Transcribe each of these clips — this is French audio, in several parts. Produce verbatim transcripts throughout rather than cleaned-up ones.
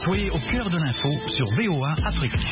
Soyez au cœur de l'info sur V O A Afrique.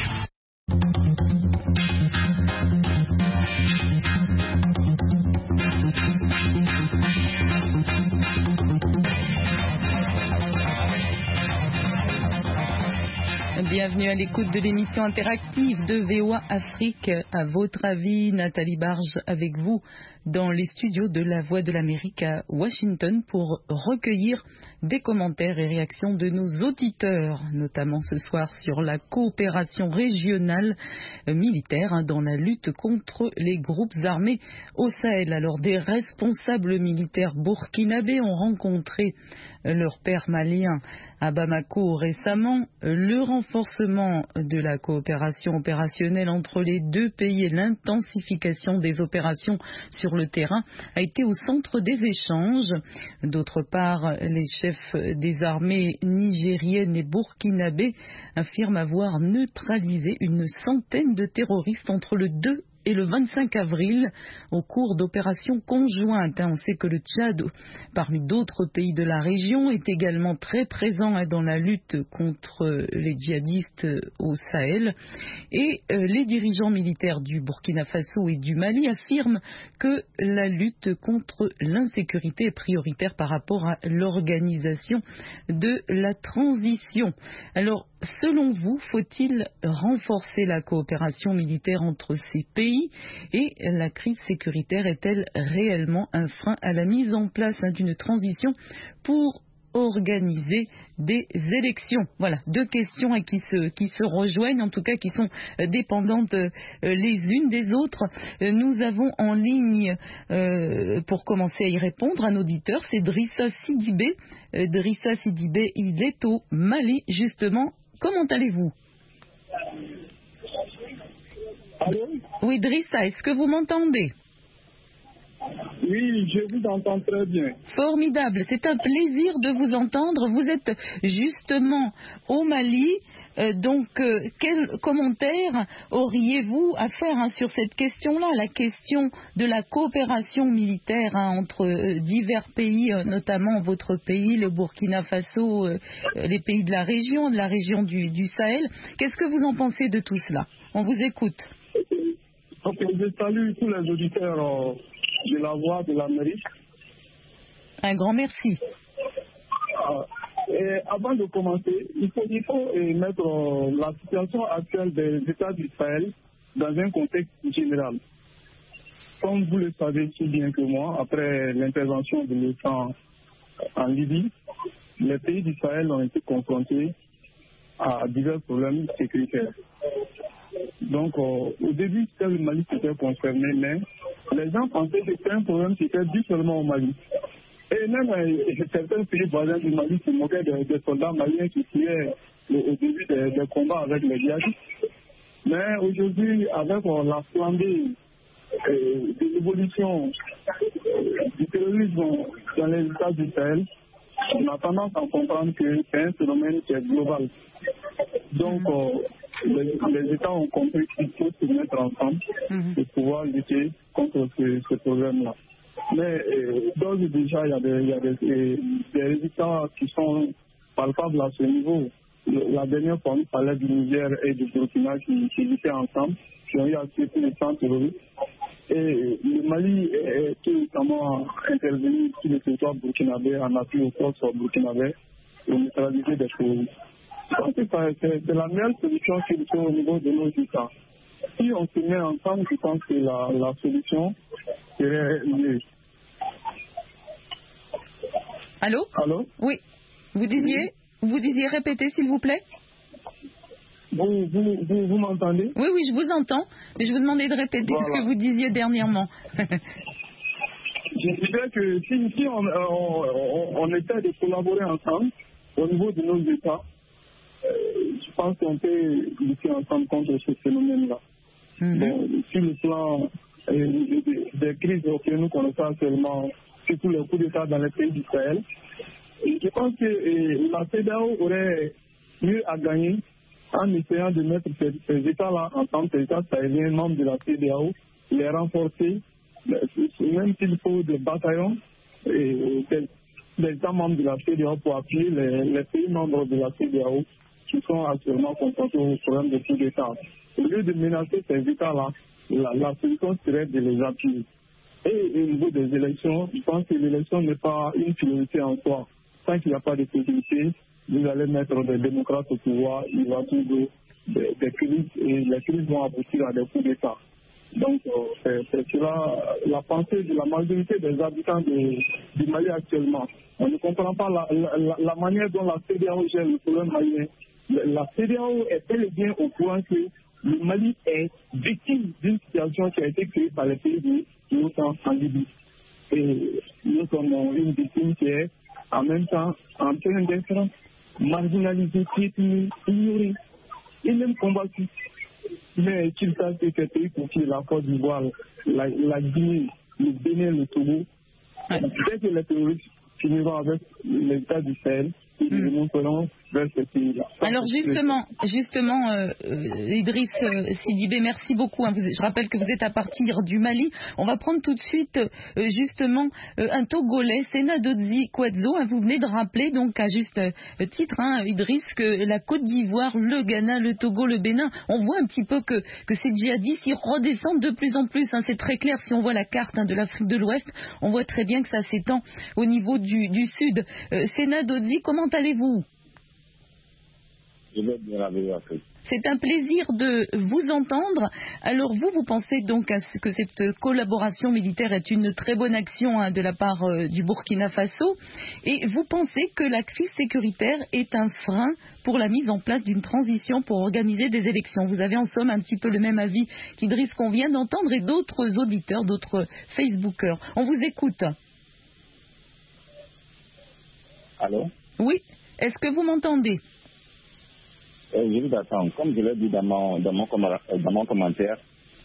Bienvenue à l'écoute de l'émission interactive de V O A Afrique. À votre avis, Nathalie Barge avec vous dans les studios de La Voix de l'Amérique à Washington pour recueillir des commentaires et réactions de nos auditeurs, notamment ce soir sur la coopération régionale militaire dans la lutte contre les groupes armés au Sahel. Alors, des responsables militaires burkinabés ont rencontré leur père malien à Bamako récemment. Le renforcement de la coopération opérationnelle entre les deux pays et l'intensification des opérations sur le terrain a été au centre des échanges. D'autre part, les chefs des armées nigériennes et burkinabés affirment avoir neutralisé une centaine de terroristes entre le deux et le vingt-cinq avril au cours d'opérations conjointes. On sait que le Tchad, parmi d'autres pays de la région, est également très présent dans la lutte contre les djihadistes au Sahel. Et les dirigeants militaires du Burkina Faso et du Mali affirment que la lutte contre l'insécurité est prioritaire par rapport à l'organisation de la transition. Alors, selon vous, faut-il renforcer la coopération militaire entre ces pays? Et la crise sécuritaire est-elle réellement un frein à la mise en place d'une transition pour organiser des élections? Voilà, deux questions qui se, qui se rejoignent, en tout cas qui sont dépendantes les unes des autres. Nous avons en ligne, euh, pour commencer à y répondre, un auditeur, c'est Drissa Sidibé. Drissa Sidibé, il est au Mali, justement. Comment allez-vous? Allô? Oui, Drissa, est-ce que vous m'entendez? Oui, je vous entends très bien. Formidable, c'est un plaisir de vous entendre. Vous êtes justement au Mali. Euh, donc, euh, quel commentaire auriez-vous à faire hein, sur cette question-là, la question de la coopération militaire hein, entre euh, divers pays, euh, notamment votre pays, le Burkina Faso, euh, les pays de la région, de la région du, du Sahel. Qu'est-ce que vous en pensez de tout cela? On vous écoute. Ok, je salue tous les auditeurs euh, de La Voix de l'Amérique. Un grand merci. Euh, et avant de commencer, il faut, il faut euh, mettre euh, la situation actuelle des États du Sahel dans un contexte général. Comme vous le savez si bien que moi, après l'intervention de l'OTAN en Libye, les pays du Sahel ont été confrontés à divers problèmes sécuritaires. Donc, euh, au début, c'était le Mali qui était concerné, mais les gens pensaient que c'était un problème qui était dû seulement au Mali. Et même euh, certains pays voisins du Mali se moquaient des, des soldats maliens qui tuaient au, au début des, des combats avec les djihadistes. Mais aujourd'hui, avec euh, la flambée euh, de l'évolution euh, du terrorisme dans les États du Sahel, on a tendance à comprendre que c'est un phénomène qui est global. Donc, euh, les, les États ont compris qu'il faut se mettre ensemble mm-hmm. pour pouvoir lutter contre ce, ce problème-là. Mais euh, d'ores et déjà, il y a, des, il y a des, des, des résultats qui sont palpables à ce niveau. Le, la dernière fois, on parlait du Niger et du Burkina qui, qui luttaient ensemble, qui ont eu à tuer tous les centres terroristes. Et le Mali est tout récemment intervenu sur le territoire burkinabé en appui aux forces burkinabé pour neutraliser des terroristes. Je pense que c'est, c'est la meilleure solution qu'il faut au niveau de nos États. Si on se met ensemble, je pense que la, la solution serait mieux. Allô? Allô? Oui. Vous disiez, oui. vous disiez répéter s'il vous plaît? Vous, vous, vous, vous m'entendez? Oui, oui, je vous entends. Mais je vous demandais de répéter voilà. ce que vous disiez dernièrement. Je disais que si, si on, on, on, on essaie de collaborer ensemble au niveau de nos États, euh, je pense qu'on peut lutter ensemble contre ce phénomène-là. Mm-hmm. Bon, sur le plan euh, des, des crises que nous connaissons actuellement, surtout les coups d'État dans les pays du Sahel, je pense que euh, la C E D E A O aurait mieux à gagner en essayant de mettre ces, ces États-là ensemble, ces États sahéliens, membres de la C E D E A O, les renforcer, même s'il faut des bataillons, et des, des États membres de la C E D E A O pour appuyer les, les pays membres de la C E D E A O qui sont actuellement confrontés au problème de coup d'État. Au lieu de menacer ces États-là, la, la solution serait de les appuyer. Et au niveau des élections, je pense que l'élection n'est pas une priorité en soi. Tant qu'il n'y a pas de sécurité, vous allez mettre des démocrates au pouvoir, il va toujours des, des crises et les crises vont aboutir à des coups d'État. Donc, euh, c'est cela la pensée de la majorité des habitants de, du Mali actuellement. On ne comprend pas la, la, la manière dont la C D A O gère le problème malien. La C D A O est bel et bien au courant que le Mali est victime d'une situation qui a été créée par les pays de l'OTAN en Libye. Et nous sommes une victime qui est en même temps en train d'être marginalisée, piétinée, ignorée et même combattue. Mais qu'il sache que ces pays pour qui la Côte d'Ivoire, la, la Guinée, le Bénin, le Togo, ouais. Dès que les terroristes finiront avec les États du Sahel, ils mmh. remonteront vers ces pays-là. Alors justement, justement euh, euh, Idriss euh, Sidibé, merci beaucoup. Hein. Vous, je rappelle que vous êtes à partir du Mali. On va prendre tout de suite euh, justement euh, un Togolais, Senadodzi Kouadzo. Hein. Vous venez de rappeler donc à juste euh, titre, hein, Idriss, que la Côte d'Ivoire, le Ghana, le Togo, le Bénin, on voit un petit peu que, que ces djihadistes ils redescendent de plus en plus. Hein. C'est très clair si on voit la carte hein, de l'Afrique de l'Ouest. On voit très bien que ça s'étend au niveau du, du sud. Euh, Senadodzi, comment allez-vous ? Je vais bien la Afrique. C'est un plaisir de vous entendre. Alors vous, vous pensez donc que cette collaboration militaire est une très bonne action hein, de la part euh, du Burkina Faso, et vous pensez que la crise sécuritaire est un frein pour la mise en place d'une transition pour organiser des élections. Vous avez en somme un petit peu le même avis qu'Idriss qu'on vient d'entendre et d'autres auditeurs, d'autres Facebookers. On vous écoute. Allô ? Oui. Est-ce que vous m'entendez ? Euh, je vous attends. Comme je l'ai dit dans mon, dans mon, dans mon commentaire,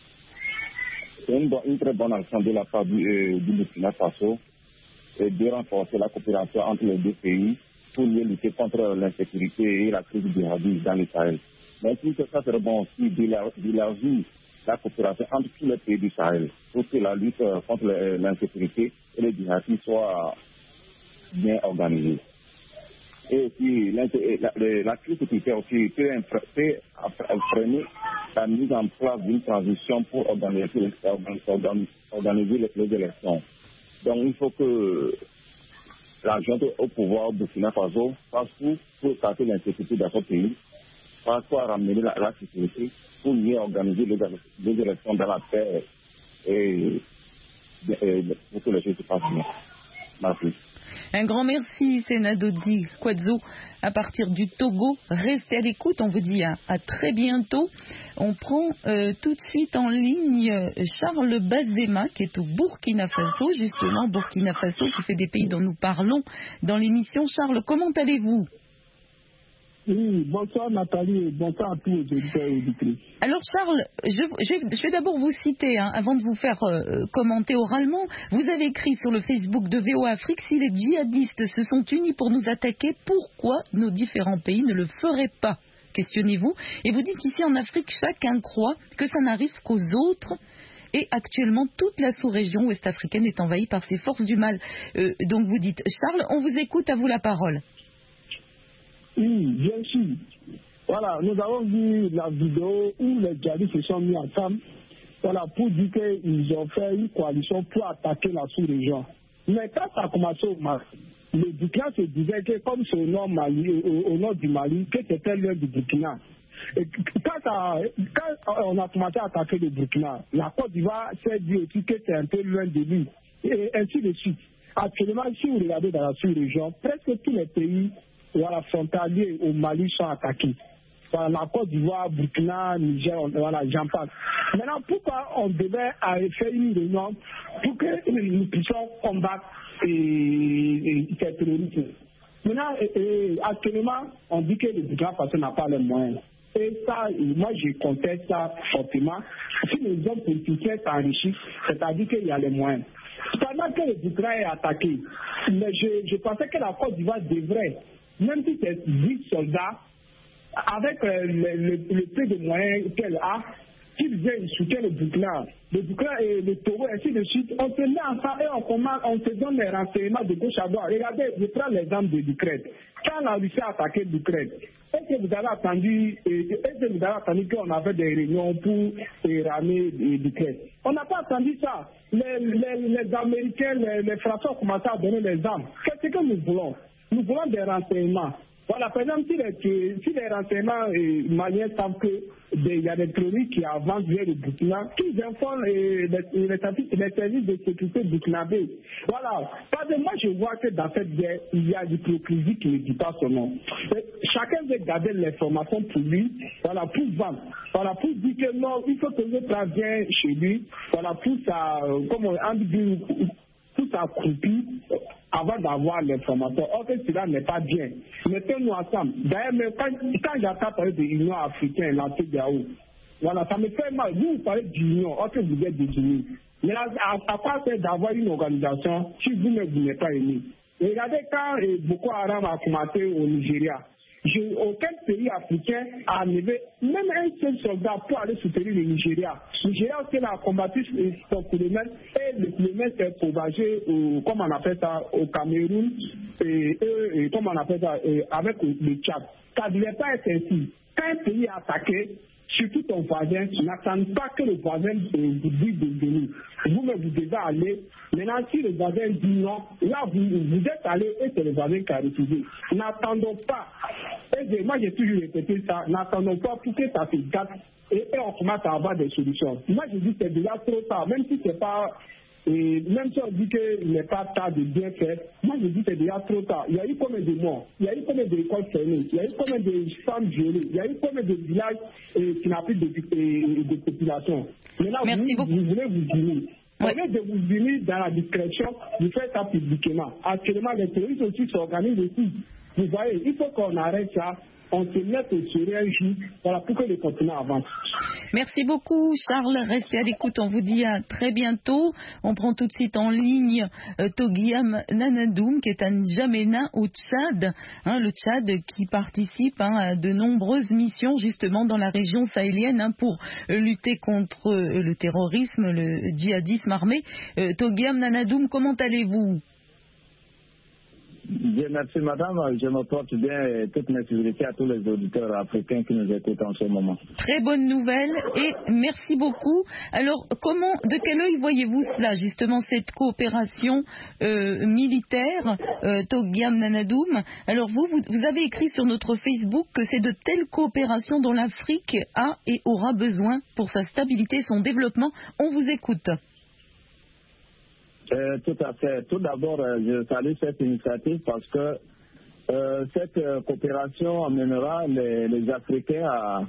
c'est une, une très bonne action de la part du, euh, du Burkina Faso euh, de renforcer la coopération entre les deux pays pour mieux lutter contre l'insécurité et la crise du djihadisme dans le Sahel. Mais tout ça serait bon aussi d'élargir la coopération entre tous les pays du Sahel pour que la lutte contre l'insécurité et le djihadisme soit bien organisée. Et aussi, la, la, la crise sécuritaire aussi peut freiner la mise en place d'une transition pour organiser, organiser, organiser les, les élections. Donc, il faut que la junte au pouvoir de Burkina Faso fasse tout pour casser l'insécurité dans ce pays, fasse quoi ramener la, la sécurité pour mieux organiser les, les élections dans la paix et, et pour que les choses se passent bien. Merci. Un grand merci, Senadodzi Kouadzo, à partir du Togo. Restez à l'écoute, on vous dit à, à très bientôt. On prend euh, tout de suite en ligne Charles Bazema, qui est au Burkina Faso, justement, Burkina Faso, qui fait des pays dont nous parlons dans l'émission. Charles, comment allez-vous ? Oui, bonsoir Nathalie et bonsoir à tous les auditeurs et auditrices. Alors Charles, je, je, je vais d'abord vous citer, hein, avant de vous faire euh, commenter oralement. Vous avez écrit sur le Facebook de V O A Afrique, si les djihadistes se sont unis pour nous attaquer, pourquoi nos différents pays ne le feraient pas ? Questionnez-vous. Et vous dites ici en Afrique, chacun croit que ça n'arrive qu'aux autres. Et actuellement, toute la sous-région ouest-africaine est envahie par ces forces du mal. Euh, donc vous dites, Charles, on vous écoute, à vous la parole. Oui, bien sûr. Voilà, nous avons vu la vidéo où les djihadistes se sont mis ensemble, voilà, pour dire qu'ils ont fait une coalition pour attaquer la sous-région. Mais quand ça a commencé au Mali, le Burkina se disait que comme c'est au nord, Mali, au, au nord du Mali, que c'était l'heure du Burkina. Et quand, ça, quand on a commencé à attaquer le Burkina, la Côte d'Ivoire s'est dit aussi que c'est un peu loin de lui, et ainsi de suite. Actuellement, si vous regardez dans la sous-région, presque tous les pays voilà, frontaliers au Mali sont attaqués. Voilà, la Côte d'Ivoire, Burkina, Niger, voilà, j'en passe. Maintenant, pourquoi on devait faire une réunion pour que nous puissions combattre ces terroristes? Maintenant, et, et, actuellement, on dit que le Burkina Faso n'a pas les moyens. Et ça, moi, je conteste ça fortement. Si les hommes politiciens s'enrichissent, c'est-à-dire qu'il y a les moyens. Pendant que le Burkina est attaqué, mais je, je pensais que la Côte d'Ivoire devrait, même si c'est dix soldats, avec euh, le, le, le peu de moyens qu'elle a, qu'ils viennent soutenir le Burkina, le Burkina et le Togo, ainsi de suite, on se met ensemble et on, commande, on se donne les renseignements de gauche à droite. Regardez, je prends l'exemple de l'Ukraine. Quand la Russie a attaqué l'Ukraine, Est-ce que vous avez attendu, est-ce que vous avez attendu qu'on avait des réunions pour ramener du crête? On n'a pas attendu ça. Les, les, les Américains, les, les Français ont commencé à donner les armes. Qu'est-ce que nous voulons? Nous voulons des renseignements. Voilà, par exemple, si les, si les renseignements euh, maliens savent qu'il y a des chroniques qui avancent vers le Burkina, qu'ils informent euh, les, les, les services de sécurité burkinabés. Voilà. Parce que moi, je vois que dans cette guerre, il y a l'hypocrisie qui ne dit pas son nom. Chacun veut garder l'information pour lui, voilà, pour vendre. Voilà, pour dire que non, il faut que le travail vienne chez lui, voilà, pour ça, euh, comme on dit, tout ça accroupi avant d'avoir l'information. Or que cela n'est pas bien. Mettons-nous ensemble. D'ailleurs, quand, quand j'entends parler de l'Union africaine, l'Afrique de haut, voilà, ça me fait mal. Vous, vous parlez d'union, or que vous êtes désunis. Mais à, à part d'avoir une organisation, si vous-même vous n'êtes pas unis. Regardez quand eh, Boko Haram a commencé au Nigeria. Je, aucun pays africain a enlevé même un seul soldat pour aller soutenir le Nigeria. Le Nigeria aussi a combattu son phénomène et le phénomène s'est propagé, au, comme on appelle ça, au Cameroun, et, et, et comme on appelle ça, et, avec le Tchad. Ça ne devait pas être ainsi. Quand un pays est attaqué, surtout ton voisin, n'attends pas que le voisin vous dise de venir. Vous-même, vous devez aller. Maintenant, si le voisin dit non, là, vous, vous êtes allé et c'est le voisin qui a refusé. N'attendons pas. Et moi, j'ai toujours répété ça. N'attendons pas pour que ça se gâte et, et on commence à avoir des solutions. Moi, je dis que c'est déjà trop tard, même si c'est pas. Et même si on dit qu'il n'est pas tard de bien faire, moi je dis que c'est déjà trop tard. Il y a eu combien de morts? Il y a eu combien d'écoles fermées? Il y a eu combien de femmes violées? Il y a eu combien de villages eh, qui n'ont plus de, de, de population? Maintenant, Merci vous, vous voulez vous unir. Au Ouais. lieu de vous unir dans la discrétion, vous faites ça publiquement. Actuellement, les terroristes aussi s'organisent aussi. Vous voyez, il faut qu'on arrête ça. On se mette sur un jour, voilà, pour que le continent avance. Merci beaucoup, Charles. Restez à l'écoute. On vous dit à très bientôt. On prend tout de suite en ligne euh, Togiam Nanadoum, qui est un N'Djamena au Tchad. Hein, le Tchad qui participe hein, à de nombreuses missions, justement, dans la région sahélienne hein, pour euh, lutter contre euh, le terrorisme, le djihadisme armé. Euh, Togiam Nanadoum, comment allez-vous? Bien, merci madame. Je me porte bien et toutes mes fidélités à tous les auditeurs africains qui nous écoutent en ce moment. Très bonne nouvelle et merci beaucoup. Alors, comment, de quel œil voyez-vous cela, justement, cette coopération euh, militaire, euh, Togiam Nanadoum? Alors, vous, vous, vous avez écrit sur notre Facebook que c'est de telles coopérations dont l'Afrique a et aura besoin pour sa stabilité et son développement. On vous écoute. Euh, tout à fait. Tout d'abord, euh, je salue cette initiative parce que euh, cette euh, coopération amènera les, les Africains à,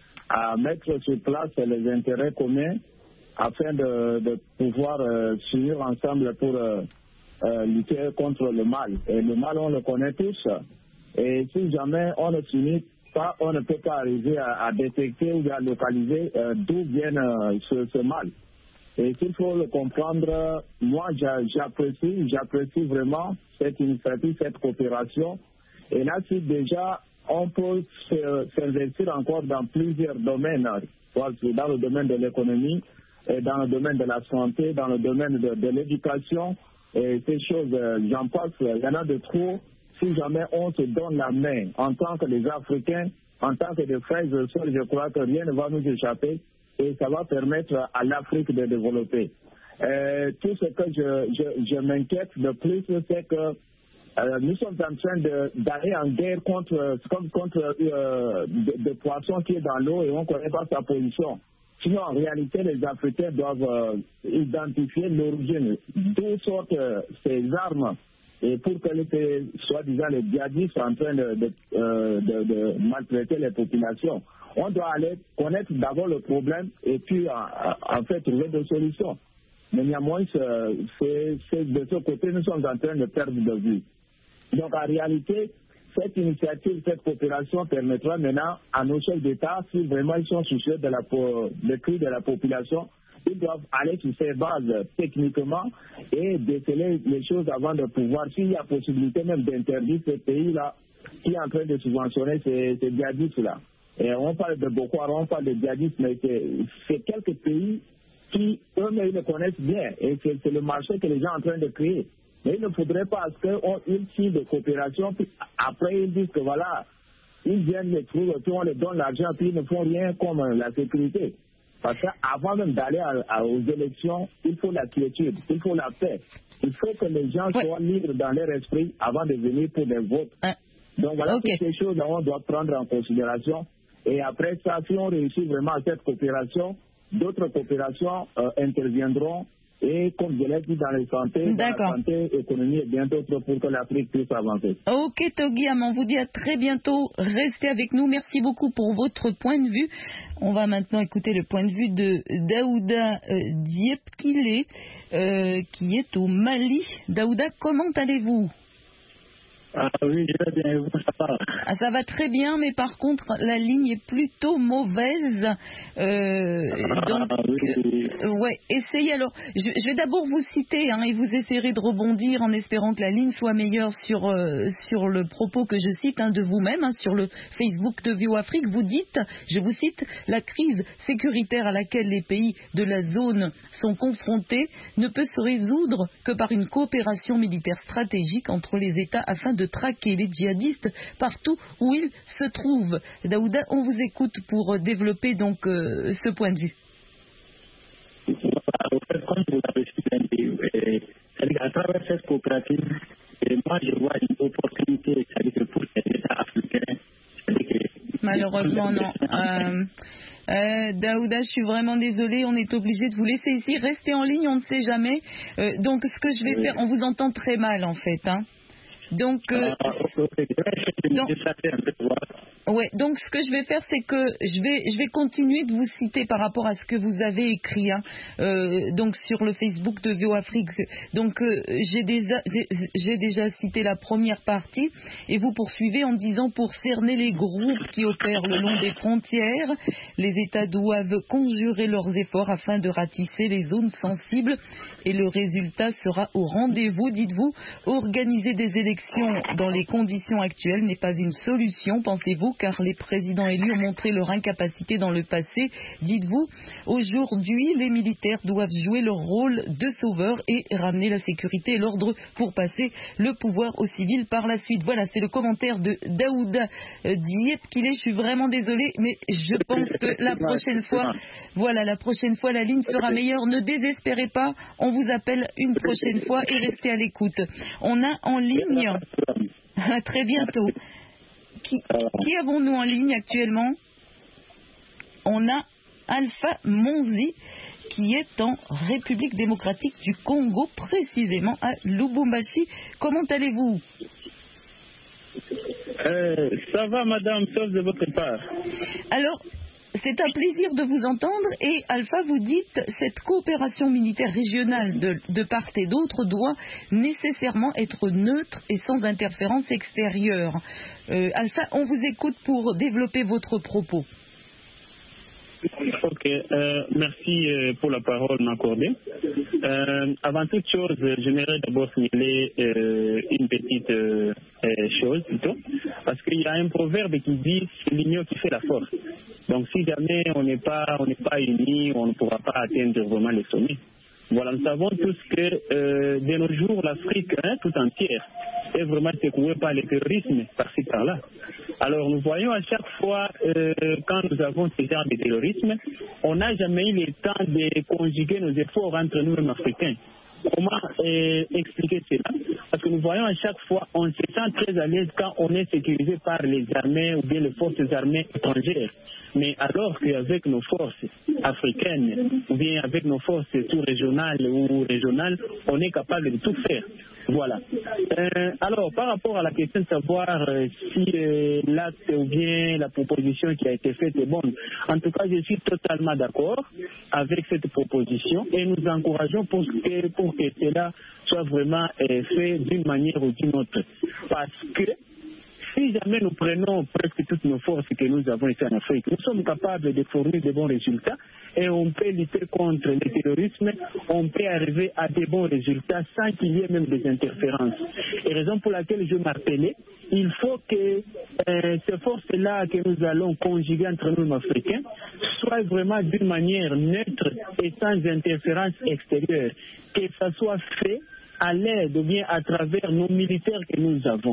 à mettre sur place les intérêts communs afin de, de pouvoir euh, s'unir ensemble pour euh, euh, lutter contre le mal. Et le mal, on le connaît tous. Et si jamais on ne s'unit pas, on ne peut pas arriver à, à détecter ou à localiser euh, d'où vient euh, ce, ce mal. Et s'il faut le comprendre, moi j'apprécie, j'apprécie vraiment cette initiative, cette coopération. Et là, si déjà on peut s'investir encore dans plusieurs domaines, dans le domaine de l'économie, dans le domaine de la santé, dans le domaine de, de l'éducation, et ces choses, j'en passe, il y en a de trop. Si jamais on se donne la main en tant que des Africains, en tant que des frères et sœurs, je crois que rien ne va nous échapper. Et ça va permettre à l'Afrique de développer. Euh, tout ce que je, je, je m'inquiète de plus, c'est que euh, nous sommes en train d'aller en guerre contre, contre, contre euh, des poissons qui est dans l'eau et on ne connaît pas sa position. Sinon, en réalité, les Africains doivent euh, identifier l'origine, d'où sortent euh, ces armes. Et pour que les, soi-disant les djihadistes en train de, de, euh, de, de maltraiter les populations, on doit aller connaître d'abord le problème et puis en, en fait trouver des solutions. Mais néanmoins, c'est, c'est de ce côté, nous sommes en train de perdre de vue. Donc en réalité, cette initiative, cette coopération permettra maintenant à nos chefs d'État, si vraiment ils sont soucieux de la, des cris de la population, ils doivent aller sur ces bases techniquement et déceler les choses avant de pouvoir, s'il y a possibilité même d'interdire ce pays-là qui est en train de subventionner ces, ces djihadistes-là. Et on parle de Boko Haram, on parle de djihadistes, mais c'est, c'est quelques pays qui eux-mêmes le connaissent bien et c'est, c'est le marché que les gens sont en train de créer. Mais il ne faudrait pas qu'ils signent de coopération, puis après ils disent que voilà, ils viennent les trouvent, puis on les donne l'argent, puis ils ne font rien comme la sécurité. Parce qu'avant même d'aller à, à, aux élections, il faut la quiétude, il faut la paix. Il faut que les gens ouais. soient libres dans leur esprit avant de venir pour des votes. Hein? Donc voilà, okay. toutes ces choses on doit prendre en considération. Et après ça, si on réussit vraiment à cette coopération, d'autres coopérations euh, interviendront. Et comme je l'ai dit dans la santé, dans la santé, économie et bien d'autres pour que l'Afrique puisse avancer. Ok Toguiam, on vous dit à très bientôt. Restez avec nous. Merci beaucoup pour votre point de vue. On va maintenant écouter le point de vue de Daouda euh, Diepkile, euh, qui est au Mali. Daouda, comment allez-vous ? Ah oui, je vais bien, vous, ça va. Ah, ça va très bien, mais par contre, la ligne est plutôt mauvaise. Euh, ah, donc, oui. euh, ouais, essayez alors. Je, je vais d'abord vous citer, hein, et vous essayerez de rebondir en espérant que la ligne soit meilleure sur, euh, sur le propos que je cite hein, de vous-même, hein, sur le Facebook de V O Afrique. Vous dites, je vous cite, la crise sécuritaire à laquelle les pays de la zone sont confrontés ne peut se résoudre que par une coopération militaire stratégique entre les États afin de traquer les djihadistes partout où ils se trouvent. Daouda, on vous écoute pour développer donc euh, ce point de vue. Comme vous l'avez dit, c'est-à-dire à travers cette coopérative, et moi je vois une opportunité, c'est-à-dire pour les États africains. Malheureusement, non. Euh, euh, Daouda, je suis vraiment désolée, on est obligé de vous laisser ici. Restez en ligne, on ne sait jamais. Euh, donc, ce que je vais oui. faire, on vous entend très mal en fait, hein. Donc, euh, ah, okay. donc, ouais, donc ce que je vais faire, c'est que je vais, je vais continuer de vous citer par rapport à ce que vous avez écrit, hein, euh, donc sur le Facebook de V O Afrique. Donc, euh, j'ai, déjà, j'ai déjà cité la première partie et vous poursuivez en disant pour cerner les groupes qui opèrent le long des frontières, les États doivent conjurer leurs efforts afin de ratisser les zones sensibles et le résultat sera au rendez-vous, dites-vous. Organiser des élections dans les conditions actuelles n'est pas une solution, pensez-vous, car les présidents élus ont montré leur incapacité dans le passé, dites-vous. Aujourd'hui, les militaires doivent jouer leur rôle de sauveur et ramener la sécurité et l'ordre pour passer le pouvoir aux civils par la suite. Voilà, c'est le commentaire de Daouda Diepkile. Je suis vraiment désolée, mais je pense que la prochaine fois, voilà, la prochaine fois, la ligne sera meilleure. Ne désespérez pas, on vous appelle une prochaine fois et restez à l'écoute. On a en ligne, à très bientôt. Qui, qui avons-nous en ligne actuellement ? On a Alpha Monzi qui est en République démocratique du Congo, précisément à Lubumbashi. Comment allez-vous ? euh, Ça va, madame, sauf de votre part. Alors, c'est un plaisir de vous entendre et Alpha, vous dites cette coopération militaire régionale de, de part et d'autre doit nécessairement être neutre et sans interférence extérieure. Euh, Alpha, on vous écoute pour développer votre propos. Ok, euh, merci euh, pour la parole m'accordée. Euh, avant toute chose, j'aimerais d'abord signaler euh, une petite euh, chose plutôt, parce qu'il y a un proverbe qui dit c'est l'union qui fait la force. Donc si jamais on n'est pas on n'est pas unis, on ne pourra pas atteindre vraiment les sommets. Voilà, nous savons tous que euh, de nos jours, l'Afrique hein, tout entière est vraiment secouée par le terrorisme par-ci par-là. Alors nous voyons à chaque fois, euh, quand nous avons ce genre de terrorisme, on n'a jamais eu le temps de conjuguer nos efforts entre nous-mêmes Africains. Comment euh, expliquer cela? Parce que nous voyons à chaque fois, on se sent très à l'aise quand on est sécurisé par les armées ou bien les forces armées étrangères. Mais alors qu'avec nos forces africaines ou bien avec nos forces sous-régionales ou régionales, on est capable de tout faire. Voilà. Euh, alors, par rapport à la question de savoir euh, si euh, l'acte ou bien la proposition qui a été faite est bonne, en tout cas, je suis totalement d'accord avec cette proposition et nous encourageons pour que, pour que cela soit vraiment euh, fait d'une manière ou d'une autre. Parce que si jamais nous prenons presque toutes nos forces que nous avons ici en Afrique, nous sommes capables de fournir de bons résultats et on peut lutter contre le terrorisme, on peut arriver à de bons résultats sans qu'il y ait même des interférences. Et raison pour laquelle je m'appelais, il faut que euh, ces forces-là que nous allons conjuguer entre nous Africains soient vraiment d'une manière neutre et sans interférence extérieure, que ça soit fait à l'aide ou bien à travers nos militaires que nous avons.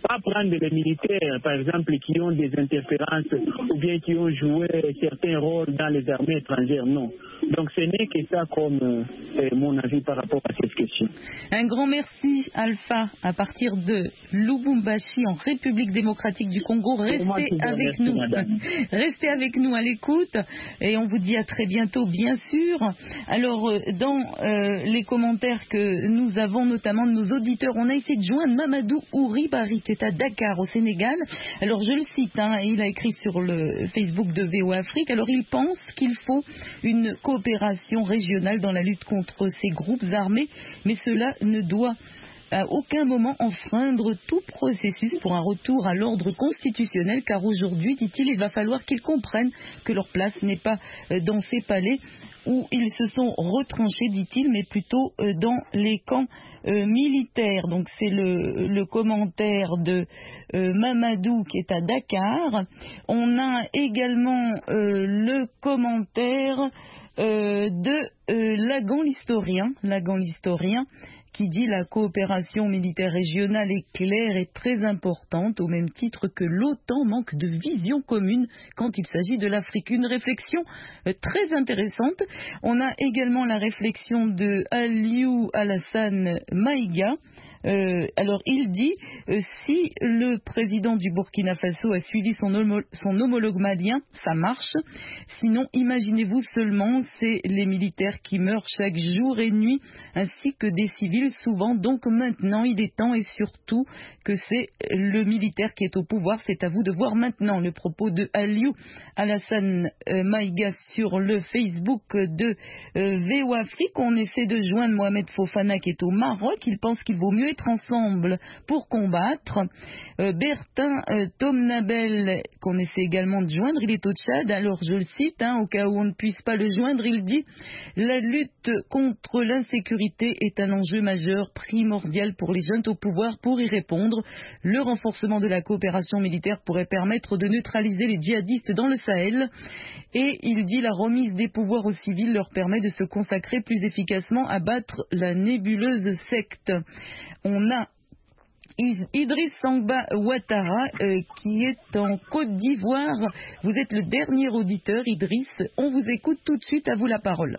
pas prendre les militaires, par exemple, qui ont des interférences ou bien qui ont joué certains rôles dans les armées étrangères, non. Donc ce n'est que ça comme euh, mon avis par rapport à cette question. Un grand merci, Alpha, à partir de Lubumbashi, en République démocratique du Congo. Restez avec nous. Restez avec nous à l'écoute et on vous dit à très bientôt, bien sûr. Alors, dans euh, les commentaires que nous avons, notamment de nos auditeurs, on a essayé de joindre Mamadou Ouribari, qui est à Dakar, au Sénégal. Alors, je le cite, hein, il a écrit sur le Facebook de V O A Afrique. Alors, il pense qu'il faut une coopération régionale dans la lutte contre ces groupes armés, mais cela ne doit à aucun moment enfreindre tout processus pour un retour à l'ordre constitutionnel, car aujourd'hui, dit-il, il va falloir qu'ils comprennent que leur place n'est pas dans ces palais où ils se sont retranchés, dit-il, mais plutôt dans les camps euh, militaires. Donc c'est le, le commentaire de euh, Mamadou qui est à Dakar. On a également euh, le commentaire euh, de euh, Lagan l'historien, Lagan l'historien, qui dit la coopération militaire régionale est claire et très importante, au même titre que l'OTAN manque de vision commune quand il s'agit de l'Afrique. Une réflexion euh, très intéressante. On a également la réflexion de Aliou Alassane Maïga. Euh, alors il dit euh, si le président du Burkina Faso a suivi son, homo- son homologue malien, ça marche. Sinon, imaginez-vous seulement, c'est les militaires qui meurent chaque jour et nuit, ainsi que des civils souvent. Donc maintenant, il est temps et surtout que c'est le militaire qui est au pouvoir. C'est à vous de voir maintenant le propos de Aliou Alassane euh, Maïga sur le Facebook de euh, V O Afrique. On essaie de joindre Mohamed Fofana qui est au Maroc. Il pense qu'il vaut mieux être ensemble pour combattre. Euh, Bertin euh, Tomnabel, qu'on essaie également de joindre, il est au Tchad. Alors je le cite, hein, au cas où on ne puisse pas le joindre, il dit la lutte contre l'insécurité est un enjeu majeur, primordial pour les jeunes au pouvoir. Pour y répondre, le renforcement de la coopération militaire pourrait permettre de neutraliser les djihadistes dans le Sahel. Et il dit la remise des pouvoirs aux civils leur permet de se consacrer plus efficacement à battre la nébuleuse secte. On a Idriss Sangba Ouattara euh, qui est en Côte d'Ivoire. Vous êtes le dernier auditeur, Idriss. On vous écoute tout de suite, à vous la parole.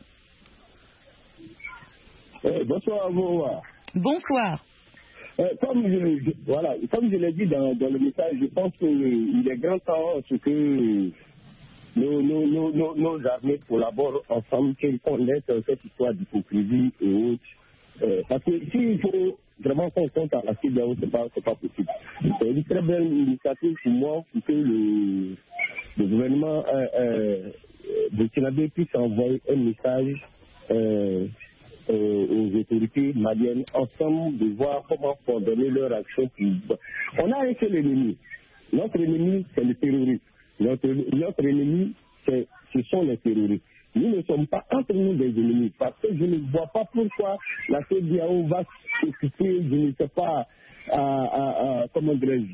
Euh, bonsoir à vous. Bonsoir. Euh, comme je, je, voilà, comme je l'ai dit dans, dans le message, je pense qu'il est grand temps ce que nos, nos, nos, nos, nos armées collaborent ensemble, qu'elles connaissent cette histoire d'hypocrisie et autres. Euh, parce que s'il faut vraiment qu'on compte à la C D A O, c'est pas, c'est pas possible. C'est une très belle initiative pour moi pour que le, le gouvernement euh, euh, burkinabé puisse envoyer un message euh, euh, aux autorités maliennes ensemble de voir comment coordonner leur action. On a un seul ennemi. Notre ennemi, c'est le terrorisme. Notre, notre ennemi, c'est, ce sont les terroristes. Nous ne sommes pas entre nous des ennemis, parce que je ne vois pas pourquoi la C D A O va s'occuper, je ne sais pas, à, à, à, comment dirais-je,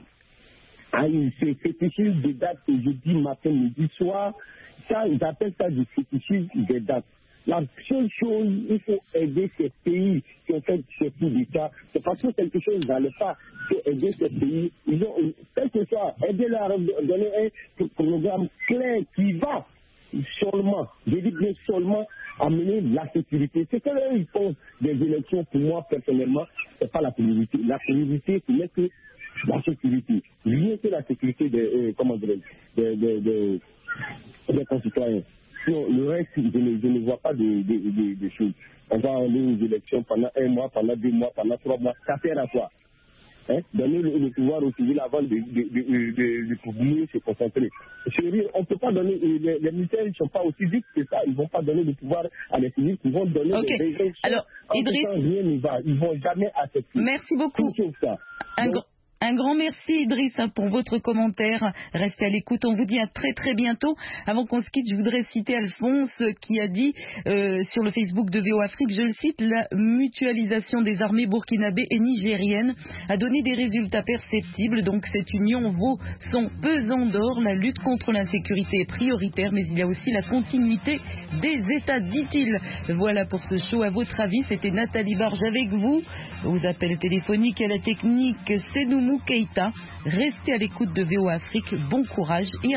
à une fétichisme des dates que je dis matin, midi, soir. Ça, ils appellent ça du fétichisme des dates. La seule chose, il faut aider ces pays qui ont fait ce coup d'État. C'est parce que quelque chose n'allait pas. Il faut aider ces pays. Ils ont, quel que soit, aider-leur à donner un programme clair qui va seulement, je dis bien seulement, amener la sécurité. C'est que là, ils font des élections, pour moi, personnellement, c'est pas la priorité. La priorité, ce n'est que la sécurité. Rien que la sécurité des, euh, comment dire, des, des, des, des concitoyens. Sinon, le reste, je ne, je ne vois pas de, de, de, de choses. On va aller aux élections pendant un mois, pendant deux mois, pendant trois mois. Ça sert à quoi? Hein, donner le, le pouvoir aux civils avant de, de, de, de, de, de pour mieux se concentrer. Chérie, on ne peut pas donner, les, les militaires ne sont pas aussi vite que ça, ils ne vont pas donner le pouvoir à les civils, ils vont donner okay. des élections. Alors, Idriss, rien n'y va, ils ne vont jamais accepter. Merci beaucoup. Tout sauf ça. Un Donc, gr- Un grand merci Idriss pour votre commentaire. Restez à l'écoute, on vous dit à très très bientôt. Avant qu'on se quitte, je voudrais citer Alphonse qui a dit euh, sur le Facebook de V O Afrique, je le cite, la mutualisation des armées burkinabées et nigériennes a donné des résultats perceptibles. Donc cette union vaut son pesant d'or. La lutte contre l'insécurité est prioritaire, mais il y a aussi la continuité des États, dit-il. Voilà pour ce show. À votre avis, c'était Nathalie Barge avec vous. Aux appels téléphoniques et à la technique, c'est nous. Salomon Keita. Restez à l'écoute de V O A Afrique. Bon courage et